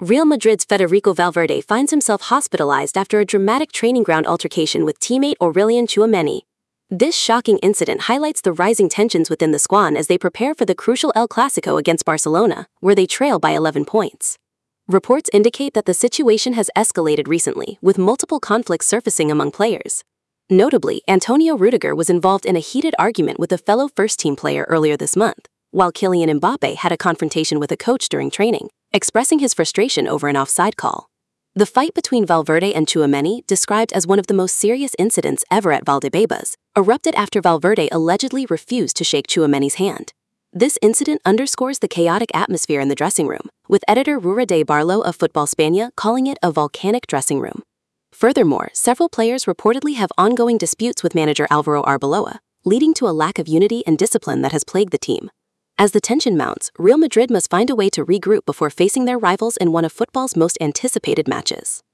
Real Madrid's Federico Valverde finds himself hospitalized after a dramatic training ground altercation with teammate Aurelien Tchouaméni. This shocking incident highlights the rising tensions within the squad as they prepare for the crucial El Clasico against Barcelona, where they trail by 11 points. Reports indicate that the situation has escalated recently, with multiple conflicts surfacing among players. Notably, Antonio Rudiger was involved in a heated argument with a fellow first-team player earlier this month, while Kylian Mbappé had a confrontation with a coach during training, expressing his frustration over an offside call. The fight between Valverde and Tchouaméni, described as one of the most serious incidents ever at Valdebebas, erupted after Valverde allegedly refused to shake Tchouaméni's hand. This incident underscores the chaotic atmosphere in the dressing room, with editor Rura de Barlow of Football Spain calling it a volcanic dressing room. Furthermore, several players reportedly have ongoing disputes with manager Alvaro Arbeloa, leading to a lack of unity and discipline that has plagued the team. As the tension mounts, Real Madrid must find a way to regroup before facing their rivals in one of football's most anticipated matches.